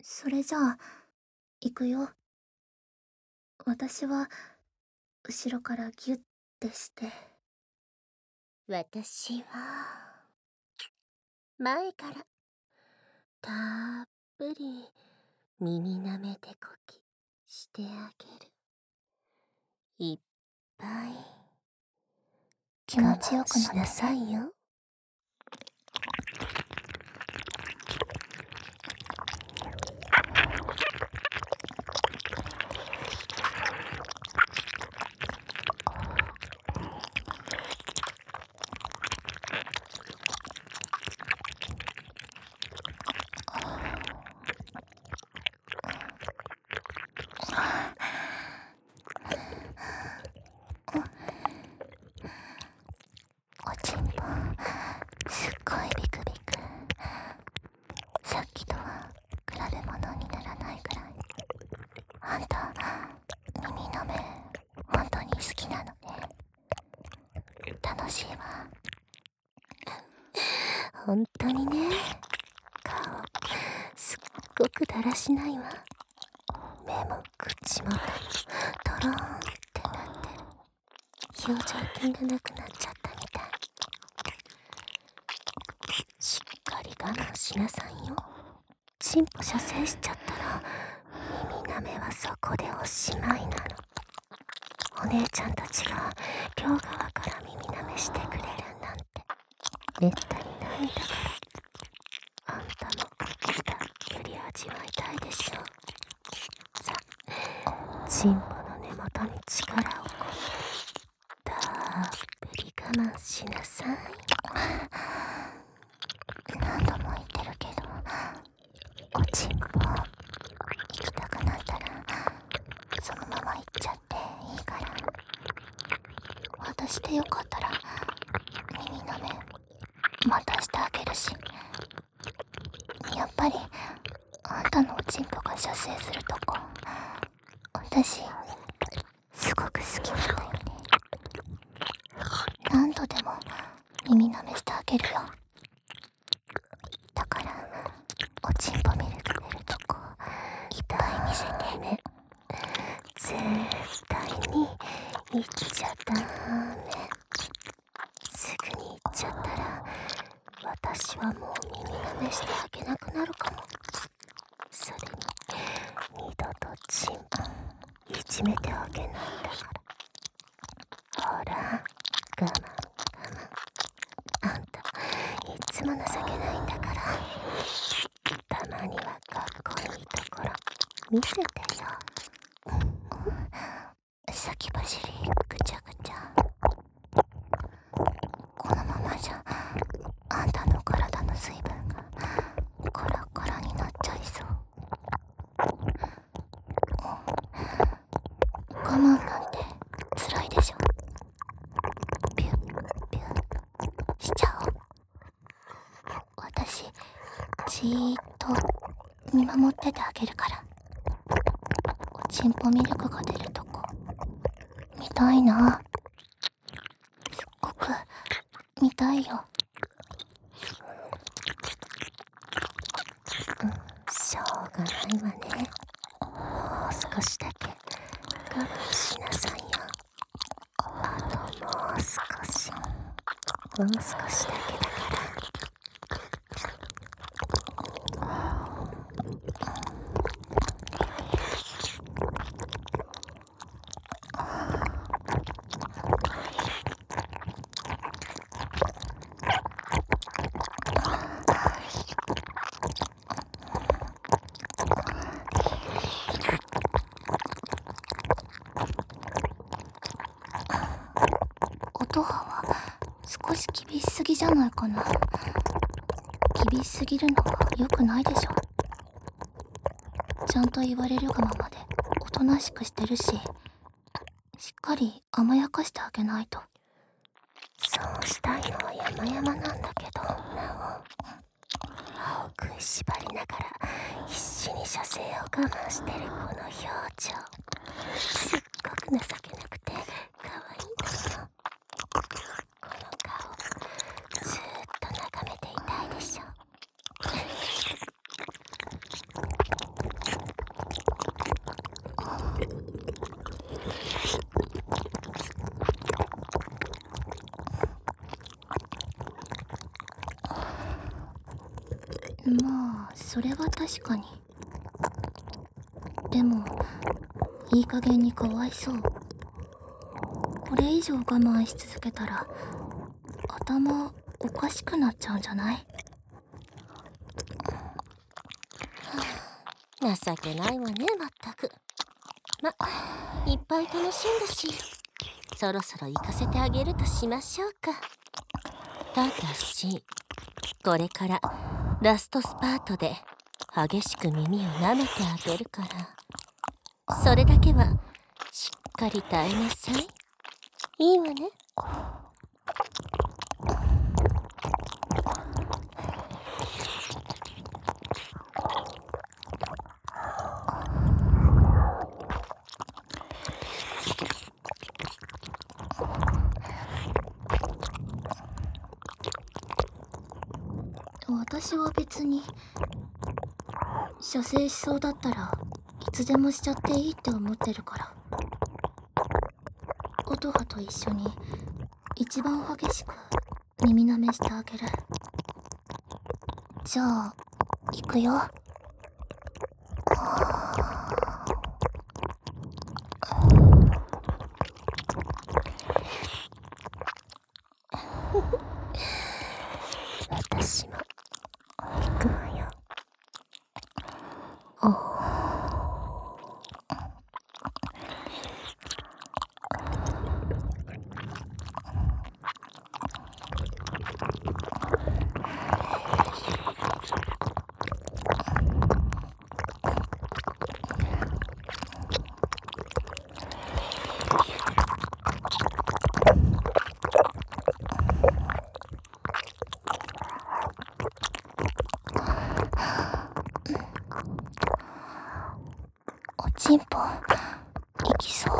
それじゃあ、行くよ。私は、後ろからギュッてして。 私は、前から、たっぷり耳なめてこきしてあげる。いっぱい気持ちよくしななってね。 さいよ。 おちんぽ、すっごいビクビク。さっきとは比べ物にならないくらい。あんた、耳の目、本当に好きなのね。楽しいわ。 本当にね、顔、すっごくだらしないわ。目も口も、とろーんってなってる。表情筋がなくなっちゃったみたい。しっかり我慢しなさいよ。チンポ射精しちゃったら、耳なめはそこでおしまいなの。お姉ちゃんたちが両側から耳なめしてくれるなんてめったにないんだから。あんたもたっぷり味わいたいでしょ。さあ、チンポの根元に力を込めたっぷり我慢しなさい。 何度も言ってるけど、おちんぽ、行きたくなったら、そのまま行っちゃっていいから。私でよかったら、耳の目、またしてあげるし。やっぱり、あんたのおちんぽが射精するとこ、私、すごく好きなんだよね。何度でも耳舐めしてあげるよ。だから、おちんぽミルク出るとこ、いっぱい見せてね。 絶対に言っちゃダメ。すぐに言っちゃったら私はもう耳舐めしてあげなくなるかも。それに二度とチンポいじめてあげないんだから。ほら、我慢あんたいつも情けないんだから。たまにはかっこいいところ見せてよ。 先走りぐちゃぐちゃ。このままじゃあんたの体の水分がコラコラになっちゃいそう。我慢なんて辛いでしょ。ピュッピュッしちゃおう。私じーっと見守っててあげるから。おちんぽミルクが出るとこ見たいな。すっごく見たいよ。 しょうがないわね。もう少しだけ我慢しなさいよ。あともう少し、もう少しだけだから。 音羽は少し厳しすぎじゃないかな。厳しすぎるのは良くないでしょ。ちゃんと言われるがままでおとなしくしてるし、しっかり甘やかしてあげないと。 そうしたいのは山々なんだけど、なお歯を食いしばりながら必死に射精を我慢してるこの表情、すっごく情けなくて可愛いんだよ。この顔ずーっと眺めていたいでしょ。 それは確かに。でもいい加減にかわいそう。これ以上我慢し続けたら頭おかしくなっちゃうんじゃない？ 情けないわね、まったく。ま、いっぱい楽しんだし、そろそろ行かせてあげるとしましょうか。ただし、これからラストスパートで激しく耳を舐めてあげるから、それだけはしっかり耐えなさい。いいわね。 私は別に射精しそうだったらいつでもしちゃっていいって思ってるから。音羽と一緒に一番激しく耳舐めしてあげる。じゃあ行くよ。 私も行くわよ。 おちんぽ行きそう。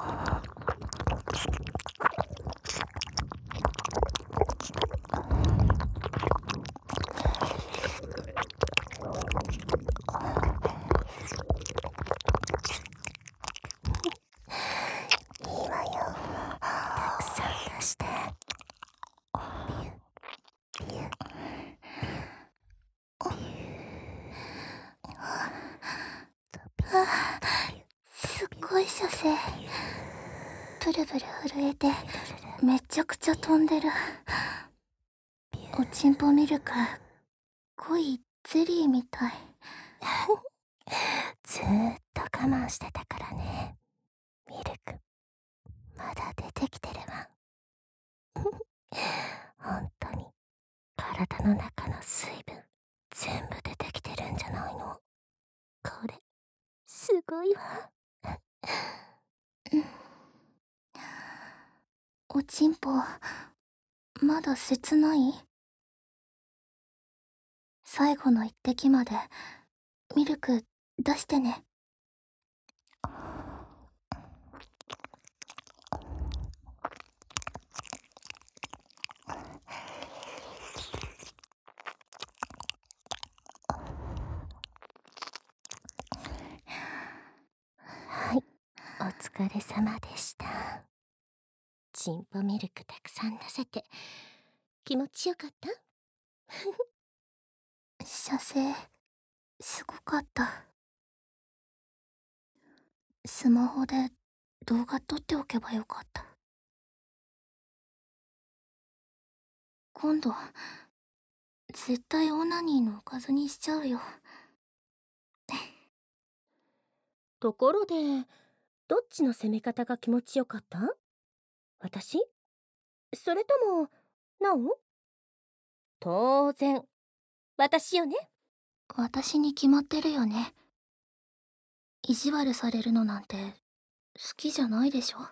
いいわよ。たくさん出して。ピュピュすっごい射精。ブルブル震えてめちゃくちゃ飛んでる。おちんぽミルク濃いゼリーみたい。 ずーっと我慢してたからね。ミルクまだ出てきてるわ。本当に体の中の水分全部出てきてるんじゃないの？これすごいわ。 おちんぽまだ切ない？最後の一滴までミルク出してね。 はい、お疲れ様でした。チンポミルクたくさん出せて気持ちよかった？ 射精すごかった。スマホで動画撮っておけばよかった。今度絶対オナニーのおかずにしちゃうよ。 ところで、どっちの攻め方が気持ちよかった？私？それとも、なお？当然、私よね。 私に決まってるよね。意地悪されるのなんて好きじゃないでしょ。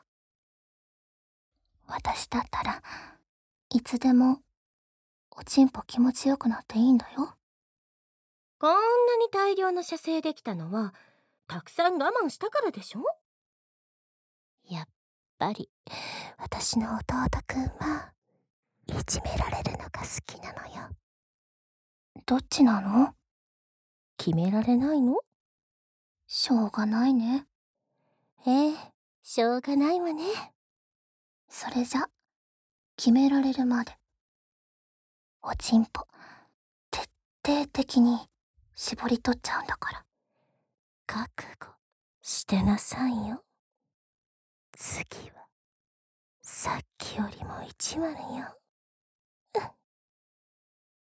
私だったらいつでもおちんぽ気持ちよくなっていいんだよ。 こんなに大量の射精できたのは、たくさん我慢したからでしょ？やっぱり、私の弟くんは、いじめられるのが好きなのよ。 どっちなの？ 決められないの？ しょうがないね。 ええ、しょうがないわね。 それじゃ決められるまでおちんぽ徹底的に絞り取っちゃうんだから。 覚悟してなさいよ。次はさっきよりも1割よ。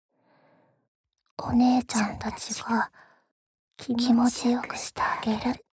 お姉ちゃんたちが気持ちよくしてあげる。